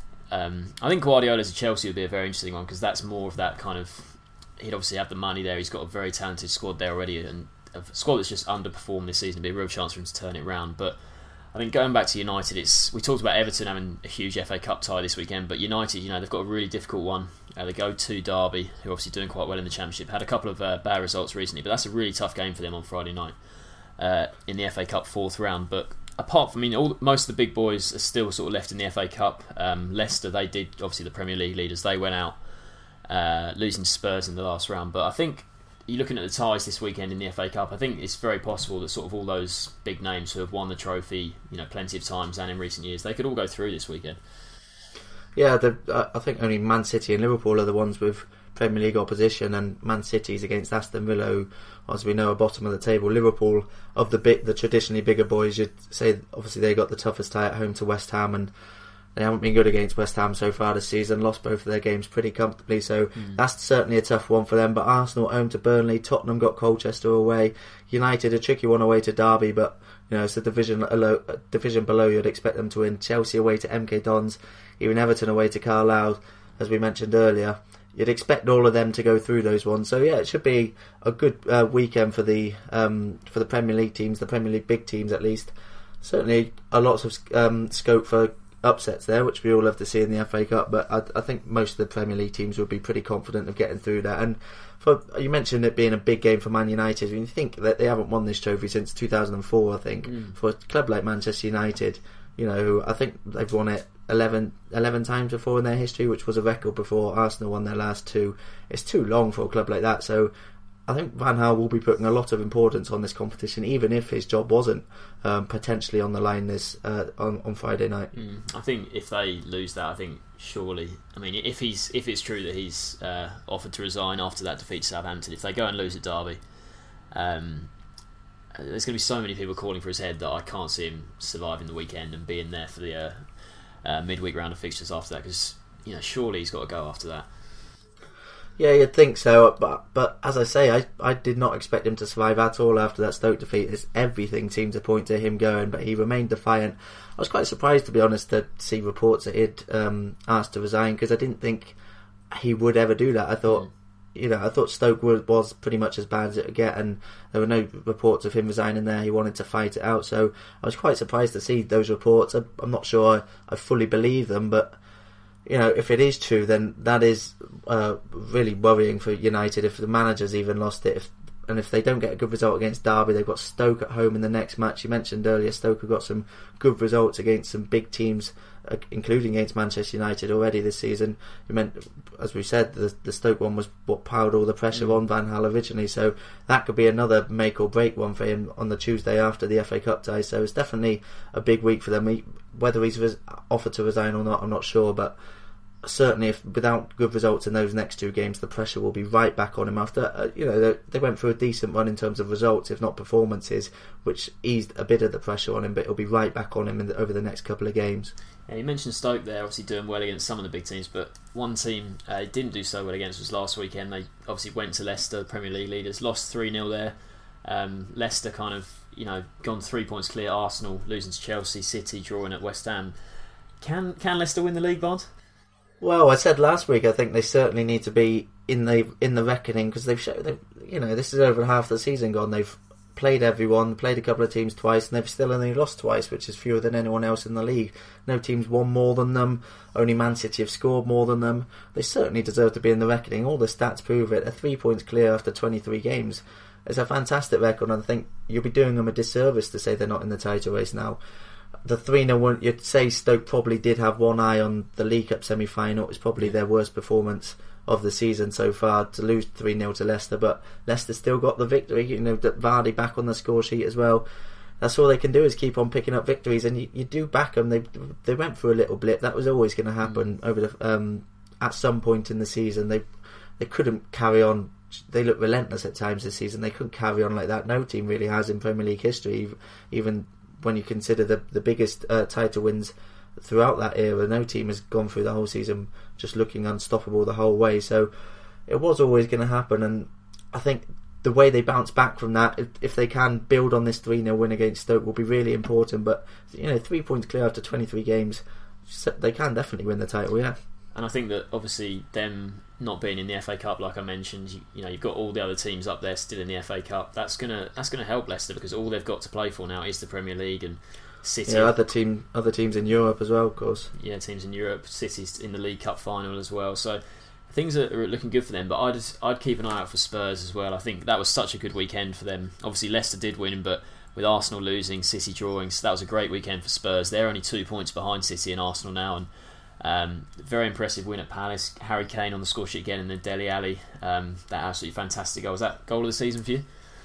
um, I think Guardiola's at Chelsea would be a very interesting one, because that's more of that kind of, he'd obviously have the money there. He's got a very talented squad there already, and a squad that's just underperformed this season. It'd be a real chance for him to turn it around. But I think going back to United, it's we talked about Everton having a huge F A Cup tie this weekend, but United, you know, they've got a really difficult one. Uh, they go to Derby, who are obviously doing quite well in the Championship. Had a couple of uh, bad results recently, but that's a really tough game for them on Friday night uh, in the F A Cup fourth round. But apart from, I mean, all, most of the big boys are still sort of left in the F A Cup. Um, Leicester, they did, obviously the Premier League leaders, they went out uh, losing to Spurs in the last round. But I think you're looking at the ties this weekend in the F A Cup, I think it's very possible that sort of all those big names who have won the trophy, you know, plenty of times and in recent years, they could all go through this weekend. Yeah, the, uh, I think only Man City and Liverpool are the ones with Premier League opposition, and Man City's against Aston Villa, who, as we know, are bottom of the table. Liverpool, of the big, the traditionally bigger boys, you'd say obviously they got the toughest tie at home to West Ham, and they haven't been good against West Ham so far this season, lost both of their games pretty comfortably, so mm. that's certainly a tough one for them. But Arsenal home to Burnley, Tottenham got Colchester away, United a tricky one away to Derby, but you know, it's a division, a division below, you'd expect them to win. Chelsea away to M K Dons, even Everton away to Carlisle, as we mentioned earlier. You'd expect all of them to go through those ones, so yeah, it should be a good uh, weekend for the um, for the Premier League teams, the Premier League big teams at least. Certainly a lots of um, scope for upsets there, which we all love to see in the F A Cup, but I, I think most of the Premier League teams would be pretty confident of getting through that. And for, you mentioned it being a big game for Man United, and you think that they haven't won this trophy since two thousand four, I think. Mm. For a club like Manchester United, you know, I think they've won it eleven, eleven times before in their history, which was a record before Arsenal won their last two. It's too long for a club like that, so I think Van Gaal will be putting a lot of importance on this competition, even if his job wasn't um, potentially on the line this uh, on, on Friday night. Mm. I think if they lose that, I think surely, I mean, if he's if it's true that he's uh, offered to resign after that defeat to Southampton, if they go and lose at Derby, um, there's going to be so many people calling for his head that I can't see him surviving the weekend and being there for the uh, uh, midweek round of fixtures after that, because you know, surely he's got to go after that. Yeah, you'd think so, but but as I say, I, I did not expect him to survive at all after that Stoke defeat. It's, everything seemed to point to him going, but he remained defiant. I was quite surprised, to be honest, to see reports that he'd um, asked to resign, because I didn't think he would ever do that. I thought, mm. you know, I thought Stoke was, was pretty much as bad as it would get, and there were no reports of him resigning there. He wanted to fight it out, so I was quite surprised to see those reports. I, I'm not sure I, I fully believe them, but you know, if it is true, then that is uh, really worrying for United. If the manager's even lost it, if, and if they don't get a good result against Derby, they've got Stoke at home in the next match. You mentioned earlier, Stoke have got some good results against some big teams, uh, including against Manchester United already this season. You meant, as we said, the, the Stoke one was what piled all the pressure mm. on Van Gaal originally, so that could be another make or break one for him on the Tuesday after the F A Cup tie. So it's definitely a big week for them. He, whether he's res- offered to resign or not, I'm not sure, but certainly, if without good results in those next two games, the pressure will be right back on him. After uh, you know, they, they went through a decent run in terms of results, if not performances, which eased a bit of the pressure on him. But it'll be right back on him in the, over the next couple of games. Yeah, you mentioned Stoke there, obviously doing well against some of the big teams, but one team uh, didn't do so well against was last weekend. They obviously went to Leicester, Premier League leaders, lost three nil there. Um, Leicester kind of, you know, gone three points clear. Arsenal losing to Chelsea, City drawing at West Ham. Can can Leicester win the league, Bond? Well, I said last week I think they certainly need to be in the in the reckoning because they've, they've, you know, this is over half the season gone. They've played everyone, played a couple of teams twice, and they've still only lost twice, which is fewer than anyone else in the league. No team's won more than them. Only Man City have scored more than them. They certainly deserve to be in the reckoning. All the stats prove it. They're three points clear after twenty-three games. It's a fantastic record, and I think you'll be doing them a disservice to say they're not in the title race now. The three nil one, you'd say Stoke probably did have one eye on the League Cup semi-final. It was probably their worst performance of the season so far to lose three nil to Leicester, but Leicester still got the victory. You know, Vardy back on the score sheet as well. That's all they can do is keep on picking up victories, and you, you do back them. They they went through a little blip. That was always going to happen mm. over the um, at some point in the season. They they couldn't carry on. They look relentless at times this season. They couldn't carry on like that. No team really has in Premier League history, even when you consider the the biggest uh, title wins throughout that era. No team has gone through the whole season just looking unstoppable the whole way. So it was always going to happen, and I think the way they bounce back from that, if, if they can build on this three nil win against Stoke, will be really important. But you know, three points clear after twenty-three games, they can definitely win the title. Yeah. And I think that obviously them not being in the F A Cup, like I mentioned, you, you know, you've got all the other teams up there still in the F A Cup. That's gonna that's gonna help Leicester because all they've got to play for now is the Premier League, and City. Yeah, other team, other teams in Europe as well, of course. Yeah, teams in Europe. City's in the League Cup final as well. So things are, are looking good for them. But I'd I'd keep an eye out for Spurs as well. I think that was such a good weekend for them. Obviously Leicester did win, but with Arsenal losing, City drawing, so that was a great weekend for Spurs. They're only two points behind City and Arsenal now, and Um, very impressive win at Palace. Harry Kane on the score sheet again in the Dele Alli. Um, that absolutely fantastic goal. Was that goal of the season for you?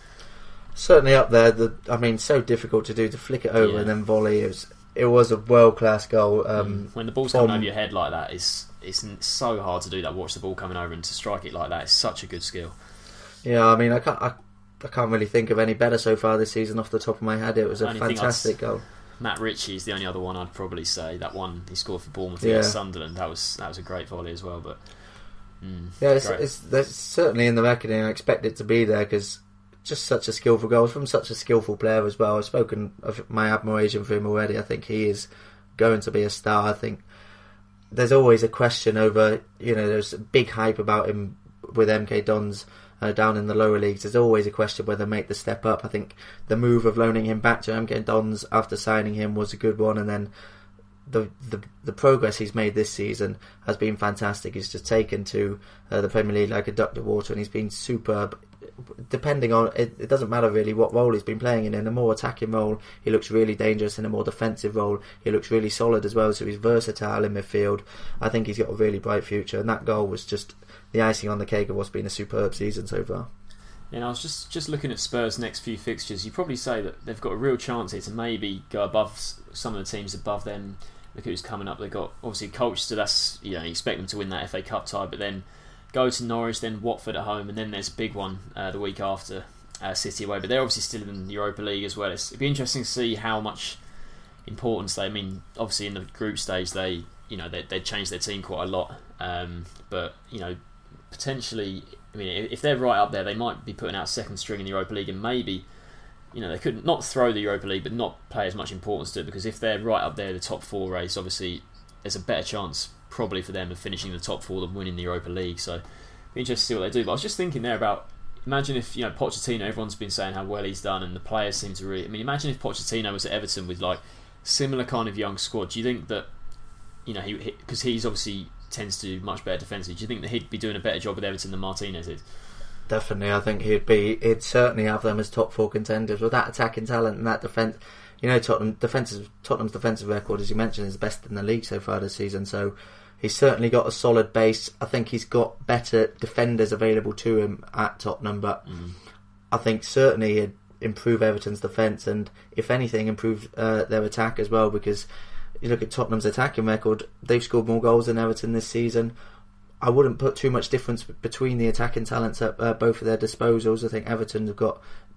Certainly up there. The, I mean, so difficult to do, to flick it over yeah. and then volley. It was, it was a world class goal. Um, when the ball's from, coming over your head like that, it's it's so hard to do that. Watch the ball coming over and to strike it like that is such a good skill. Yeah, I mean, I can't I, I can't really think of any better so far this season off the top of my head. It was a fantastic goal. Matt Ritchie is the only other one I'd probably say. That one he scored for Bournemouth yeah. against Sunderland. That was that was a great volley as well. But mm, yeah, it's, it's, it's certainly in the reckoning. I expect it to be there because just such a skillful goal from such a skillful player as well. I've spoken of my admiration for him already. I think he is going to be a star. I think there's always a question over, you know, there's big hype about him with M K Dons. Uh, down in the lower leagues, there's always a question whether make the step up. I think the move of loaning him back to M K Dons after signing him was a good one, and then the the, the progress he's made this season has been fantastic. He's just taken to uh, the Premier League like a duck to water, and he's been superb. Depending on it, it doesn't matter really what role he's been playing in. In a more attacking role, he looks really dangerous. In a more defensive role, he looks really solid as well. So he's versatile in midfield. I think he's got a really bright future, and that goal was just the icing on the cake of what's been a superb season so far. Yeah, and I was just, just looking at Spurs' next few fixtures. You probably say that they've got a real chance here to maybe go above some of the teams above them. Look who's coming up. They've got obviously Colchester. That's, you know, you expect them to win that F A Cup tie, but then go to Norwich, then Watford at home, and then there's a big one uh, the week after, uh, City away. But they're obviously still in the Europa League as well. It's, it'd be interesting to see how much importance they. I mean, obviously in the group stage they, you know, they they changed their team quite a lot, um, but you know. Potentially, I mean, if they're right up there, they might be putting out second string in the Europa League, and maybe, you know, they could not throw the Europa League, but not play as much importance to it, because if they're right up there, the top four race, obviously, there's a better chance probably for them of finishing the top four than winning the Europa League. So, be interested to see what they do. But I was just thinking there about, imagine if, you know, Pochettino, everyone's been saying how well he's done, and the players seem to really. I mean, imagine if Pochettino was at Everton with like similar kind of young squad. Do you think that, you know, he because he, he's obviously tends to do much better defensively. Do you think that he'd be doing a better job with Everton than Martinez is? Definitely, I think he'd be. He'd certainly have them as top four contenders with that attacking talent and that defence. You know, Tottenham defensive Tottenham's defensive record, as you mentioned, is the best in the league so far this season. So he's certainly got a solid base. I think he's got better defenders available to him at Tottenham, but mm. I think certainly he'd improve Everton's defence and, if anything, improve uh, their attack as well, because you look at Tottenham's attacking record, they've scored more goals than Everton this season. I wouldn't put too much difference between the attacking talents at uh, both of their disposals. I think Everton have got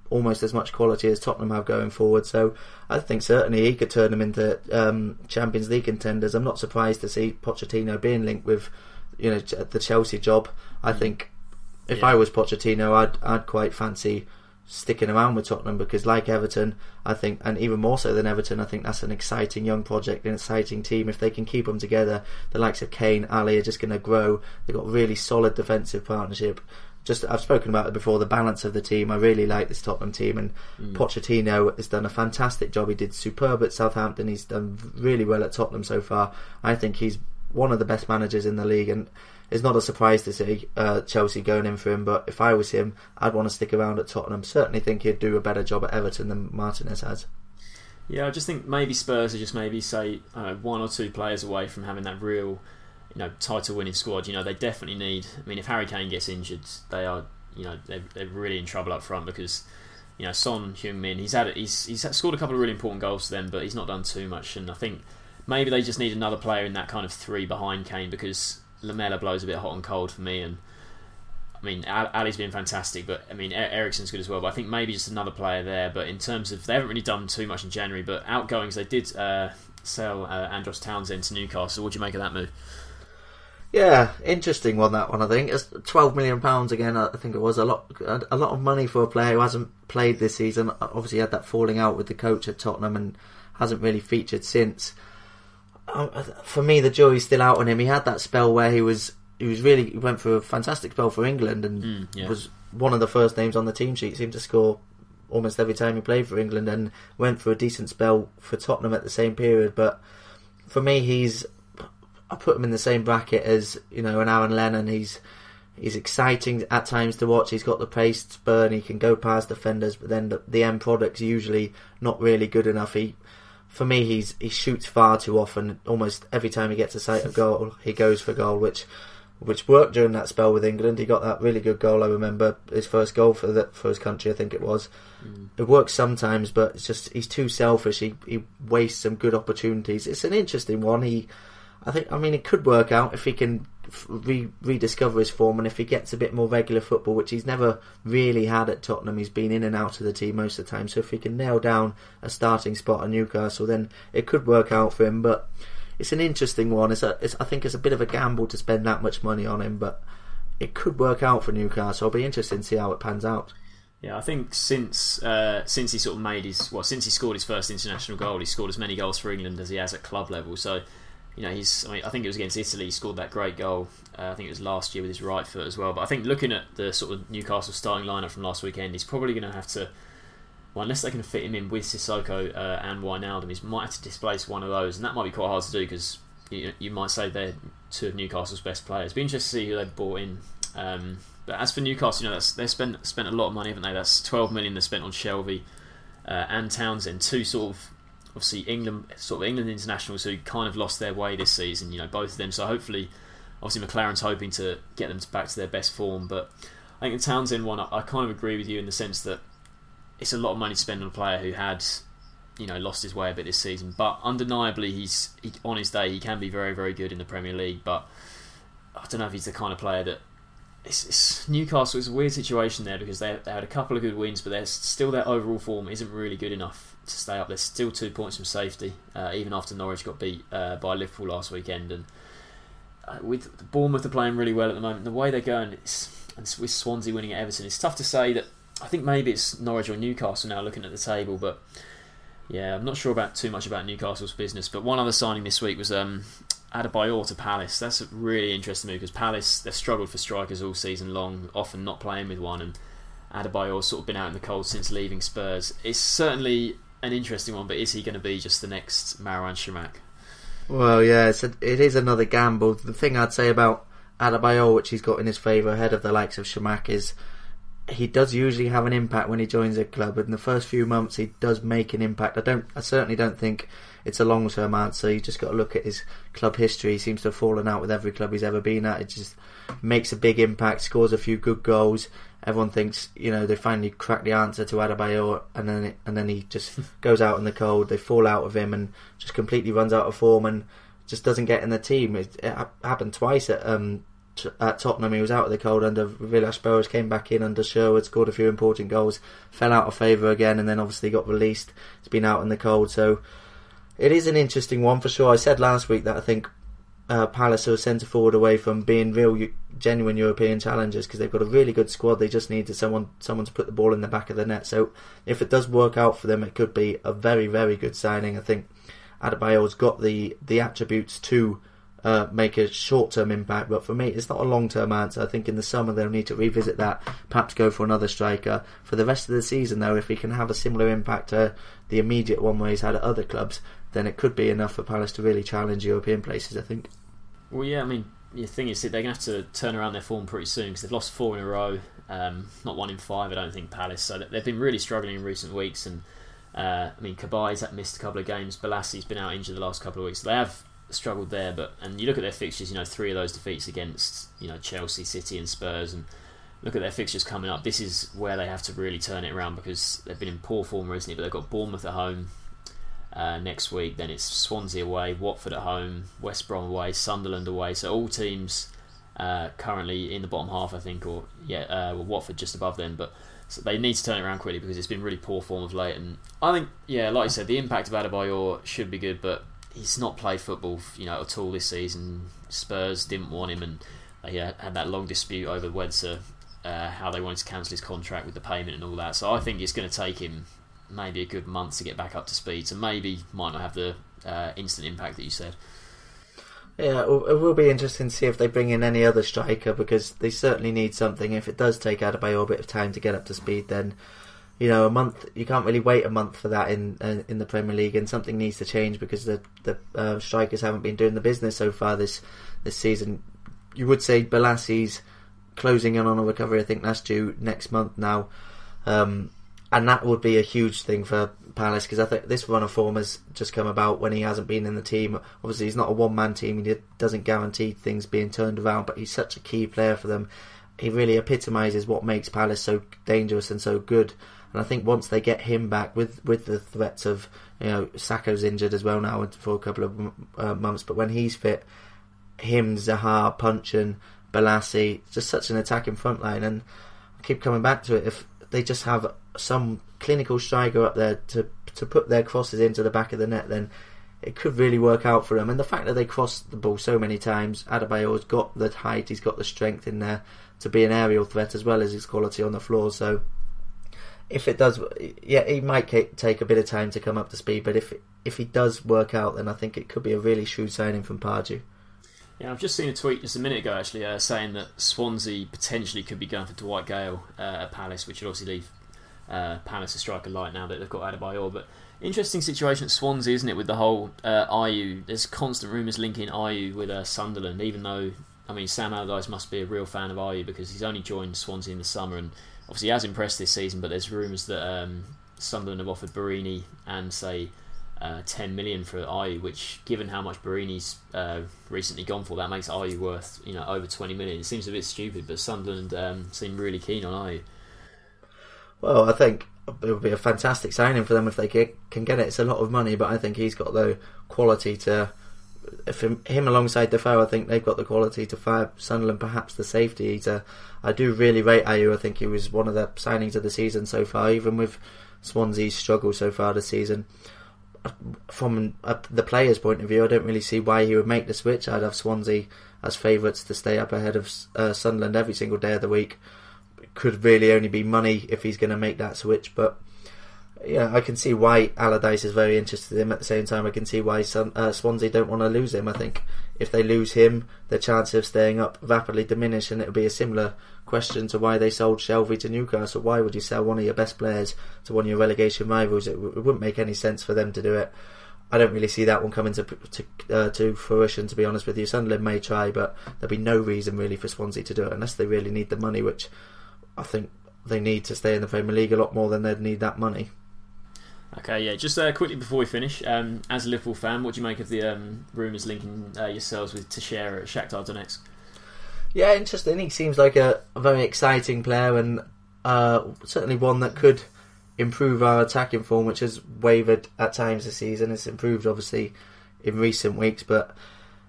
almost as much quality as Tottenham have going forward. So I think certainly he could turn them into um, Champions League contenders. I'm not surprised to see Pochettino being linked with, you know, the Chelsea job. I think if yeah. I was Pochettino, I'd I'd quite fancy sticking around with Tottenham, because like Everton, I think, and even more so than Everton, I think that's an exciting young project, an exciting team. If they can keep them together, the likes of Kane, Ali are just going to grow. They've got a really solid defensive partnership. Just I've spoken about it before, the balance of the team. I really like this Tottenham team, and mm. Pochettino has done a fantastic job. He did superb at Southampton. He's done really well at Tottenham so far. I think he's one of the best managers in the league, and it's not a surprise to see uh, Chelsea going in for him. But if I was him, I'd want to stick around at Tottenham. Certainly think he'd do a better job at Everton than Martinez has. Yeah, I just think maybe Spurs are just maybe say uh, one or two players away from having that real, you know, title-winning squad. You know, they definitely need. I mean, if Harry Kane gets injured, they are, you know, they're, they're really in trouble up front, because, you know, Son Heung-min, he's had he's he's scored a couple of really important goals for them, but he's not done too much. And I think maybe they just need another player in that kind of three behind Kane, because Lamela blows a bit hot and cold for me. And I mean, Ali's been fantastic, but I mean, Eriksen's good as well. But I think maybe just another player there. But in terms of, they haven't really done too much in January, but outgoings, they did uh, sell uh, Andros Townsend to Newcastle. What do you make of that move? Yeah, interesting one, that one. I think it's twelve million pounds again. I think it was a lot, a lot of money for a player who hasn't played this season. Obviously, had that falling out with the coach at Tottenham and hasn't really featured since. Uh, for me, the jury's still out on him. He had that spell where he was, he was really he went through a fantastic spell for England, and mm, yeah. was one of the first names on the team sheet. Seemed to score almost every time he played for England, and went for a decent spell for Tottenham at the same period. But for me, he's, I put him in the same bracket as, you know, an Aaron Lennon. He's he's exciting at times to watch. He's got the pace to burn. He can go past defenders, but then the, the end product's usually not really good enough. He, for me, he's he shoots far too often. Almost every time he gets a sight of goal, he goes for goal, which which worked during that spell with England. He got that really good goal. I remember his first goal for the, for his country, I think it was. Mm. It works sometimes, but it's just he's too selfish. He he wastes some good opportunities. It's an interesting one. He. I think, I mean, it could work out if he can re- rediscover his form, and if he gets a bit more regular football, which he's never really had at Tottenham. He's been in and out of the team most of the time. So if he can nail down a starting spot at Newcastle, then it could work out for him. But it's an interesting one. It's, a, it's I think it's a bit of a gamble to spend that much money on him, but it could work out for Newcastle. I'll be interested to see how it pans out. Yeah, I think since uh, since he sort of made his well, since he scored his first international goal, he scored as many goals for England as he has at club level. So, you know, he's. I mean, I think it was against Italy. He scored that great goal. Uh, I think it was last year with his right foot as well. But I think looking at the sort of Newcastle starting lineup from last weekend, he's probably going to have to. Well, unless they can fit him in with Sissoko uh, and Wijnaldum, he might have to displace one of those, and that might be quite hard to do, because you, you might say they're two of Newcastle's best players. It'd be interesting to see who they've brought in. Um, but as for Newcastle, you know, that's, they've spent spent a lot of money, haven't they? That's twelve million they spent on Shelvey uh, and Townsend, two sort of. Obviously, England, sort of England internationals who kind of lost their way this season. You know, both of them. So hopefully, obviously McLaren's hoping to get them back to their best form. But I think the Townsend one, I, I kind of agree with you in the sense that it's a lot of money to spend on a player who had, you know, lost his way a bit this season. But undeniably, he's he, on his day he can be very, very good in the Premier League. But I don't know if he's the kind of player that. It's, it's Newcastle is a weird situation there, because they, they had a couple of good wins, but there's still their overall form isn't really good enough to stay up. There's still two points from safety, uh, even after Norwich got beat uh, by Liverpool last weekend. And uh, with Bournemouth are playing really well at the moment, the way they're going, it's, and with Swansea winning at Everton, it's tough to say that. I think maybe it's Norwich or Newcastle now looking at the table, but yeah, I'm not sure about too much about Newcastle's business. But one other signing this week was um, Adebayor to Palace. That's a really interesting move, because Palace, they've struggled for strikers all season long, often not playing with one, and Adebayor's sort of been out in the cold since leaving Spurs. It's certainly an interesting one, but is he going to be just the next Marouane Chamakh? Well, yeah, it's a, it is another gamble. The thing I'd say about Adebayor, which he's got in his favour ahead of the likes of Chamakh, is he does usually have an impact when he joins a club. In the first few months, he does make an impact. I don't, I certainly don't think it's a long-term answer. You just got to look at his club history. He seems to have fallen out with every club he's ever been at. It just makes a big impact, scores a few good goals. Everyone thinks, you know, they finally cracked the answer to Adebayor, and then it, and then he just goes out in the cold. They fall out of him and just completely runs out of form and just doesn't get in the team. It, it happened twice at um, at Tottenham. He was out of the cold under Villas-Boas, came back in under Sherwood, scored a few important goals, fell out of favour again, and then obviously got released. He's been out in the cold, so it is an interesting one for sure. I said last week that I think uh, Palace are centre forward away from being real, genuine European challengers, because they've got a really good squad. They just needed someone someone to put the ball in the back of the net. So if it does work out for them, it could be a very, very good signing. I think Adebayor's got the, the attributes to uh, make a short-term impact, but for me it's not a long-term answer. I think in the summer they'll need to revisit that, perhaps go for another striker. For the rest of the season though, if he can have a similar impact to the immediate one where he's had at other clubs, then it could be enough for Palace to really challenge European places, I think. Well, yeah, I mean, the thing is, they're going to have to turn around their form pretty soon, because they've lost four in a row, um, not one in five, I don't think, Palace. So they've been really struggling in recent weeks. And uh, I mean, Kabai's missed a couple of games. Bolassi's been out injured the last couple of weeks. So they have struggled there. But and you look at their fixtures, you know, three of those defeats against, you know, Chelsea, City, and Spurs, and look at their fixtures coming up. This is where they have to really turn it around, because they've been in poor form recently. But they've got Bournemouth at home Uh, next week, then it's Swansea away, Watford at home, West Brom away, Sunderland away. So all teams uh, currently in the bottom half, I think, or yeah, uh, well, Watford just above them. But so they need to turn it around quickly, because it's been really poor form of late. And I think, yeah, like I said, the impact of Adebayor should be good, but he's not played football, you know, at all this season. Spurs didn't want him, and they uh, had that long dispute over whether uh, how they wanted to cancel his contract with the payment and all that. So I think it's going to take him maybe a good month to get back up to speed, so maybe might not have the uh, instant impact that you said. Yeah, it will be interesting to see if they bring in any other striker, because they certainly need something. If it does take Adebayor a bit of time to get up to speed, then you know a month, you can't really wait a month for that in uh, in the Premier League, and something needs to change, because the the uh, strikers haven't been doing the business so far this this season. You would say Bolassi's closing in on a recovery. I think that's due next month now. Um, And that would be a huge thing for Palace, because I think this run of form has just come about when he hasn't been in the team. Obviously, he's not a one-man team. He doesn't guarantee things being turned around, but he's such a key player for them. He really epitomises what makes Palace so dangerous and so good. And I think once they get him back, with, with the threats of, you know, Sakho's injured as well now for a couple of uh, months, but when he's fit, him, Zaha, Punchin, Balassi, just such an attacking front line. And I keep coming back to it. If they just have some clinical striker up there to to put their crosses into the back of the net, then it could really work out for them. And the fact that they cross the ball so many times, Adebayor's got the height, he's got the strength in there to be an aerial threat, as well as his quality on the floor. So if it does, yeah, he might take a bit of time to come up to speed, but if if he does work out, then I think it could be a really shrewd signing from Pardew. Yeah, I've just seen a tweet just a minute ago, actually, uh, saying that Swansea potentially could be going for Dwight Gale uh, at Palace, which would obviously leave uh, Palace a striker light now that they've got Adebayor. But interesting situation at Swansea, isn't it, with the whole uh, Ayew? There's constant rumours linking Ayew with uh, Sunderland, even though, I mean, Sam Allardyce must be a real fan of Ayew, because he's only joined Swansea in the summer, and obviously he has impressed this season, but there's rumours that um, Sunderland have offered Barini and, say, Uh, ten million for Ayew, which, given how much Barini's uh, recently gone for, that makes Ayew worth, you know, over twenty million. It seems a bit stupid, but Sunderland um, seem really keen on Ayew. Well, I think it would be a fantastic signing for them if they can get it. It's a lot of money, but I think he's got the quality to, if him, him alongside Defoe, I think they've got the quality to fire Sunderland perhaps the safety eater. I do really rate Ayew. I think he was one of the signings of the season so far, even with Swansea's struggle so far this season. From uh, the player's point of view, I don't really see why he would make the switch. I'd have Swansea as favourites to stay up ahead of uh, Sunderland every single day of the week. It could really only be money if he's going to make that switch, but yeah, I can see why Allardyce is very interested in him. At the same time, I can see why Sun, uh, Swansea don't want to lose him. I think if they lose him, their chances of staying up rapidly diminish, and it would be a similar question to why they sold Shelvey to Newcastle. Why would you sell one of your best players to one of your relegation rivals? It, w- it wouldn't make any sense for them to do it. I don't really see that one coming to to, uh, to fruition, to be honest with you. Sunderland may try, but there'll be no reason really for Swansea to do it unless they really need the money, which I think they need to stay in the Premier League a lot more than they'd need that money. Okay, yeah, just uh, quickly before we finish, um, as a Liverpool fan, what do you make of the um, rumours linking uh, yourselves with Teixeira at Shakhtar Donetsk? Yeah, interesting. He seems like a, a very exciting player, and uh, certainly one that could improve our attacking form, which has wavered at times this season. It's improved, obviously, in recent weeks, but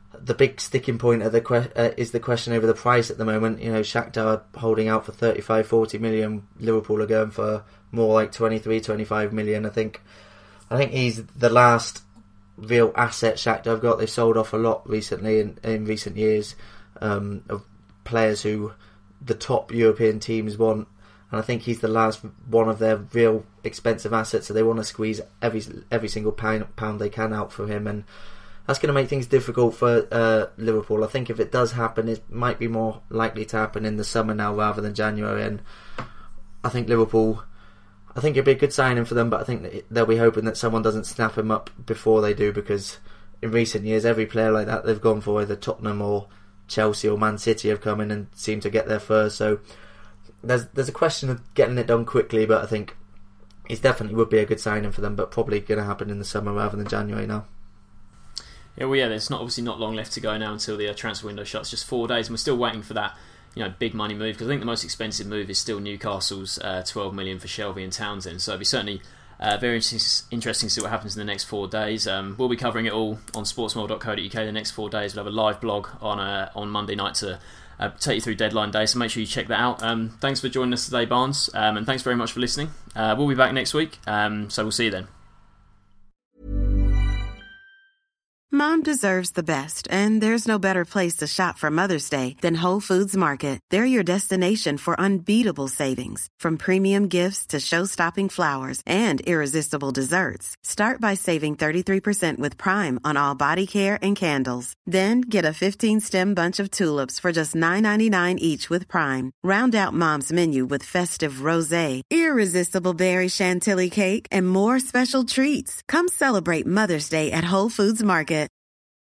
the big sticking point of the que- uh, is the question over the price at the moment. You know, Shakhtar are holding out for thirty-five, forty million. Liverpool are going for more like twenty-three, twenty-five million. I think I think he's the last real asset Shakhtar have got. They've sold off a lot recently in, in recent years um, of players who the top European teams want. And I think he's the last one of their real expensive assets, so they want to squeeze every every single pound, pound they can out from him, and that's going to make things difficult for uh, Liverpool. I think if it does happen, it might be more likely to happen in the summer now rather than January, and I think Liverpool, I think it'd be a good signing for them, but I think that they'll be hoping that someone doesn't snap him up before they do, because in recent years, every player like that they've gone for, either Tottenham or Chelsea or Man City, have come in and seemed to get there first, so There's there's a question of getting it done quickly, but I think it definitely would be a good signing for them, but probably going to happen in the summer rather than January now. Yeah, well, yeah, there's not obviously not long left to go now until the uh, transfer window shuts, just four days, and we're still waiting for that, you know, big money move, because I think the most expensive move is still Newcastle's uh, twelve million for Shelvey and Townsend, so it'll be certainly uh, very interesting, interesting to see what happens in the next four days. Um, we'll be covering it all on sportsmole dot co dot uk the next four days. We'll have a live blog on uh, on Monday night to Uh, take you through deadline day, so make sure you check that out. Um, thanks for joining us today, Barnes, um, and thanks very much for listening. Uh, we'll be back next week, um, so we'll see you then. Mom deserves the best, and there's no better place to shop for Mother's Day than Whole Foods Market. They're your destination for unbeatable savings, from premium gifts to show-stopping flowers and irresistible desserts. Start by saving thirty-three percent with Prime on all body care and candles. Then get a fifteen-stem bunch of tulips for just nine ninety-nine each with Prime. Round out Mom's menu with festive rosé, irresistible berry chantilly cake, and more special treats. Come celebrate Mother's Day at Whole Foods Market.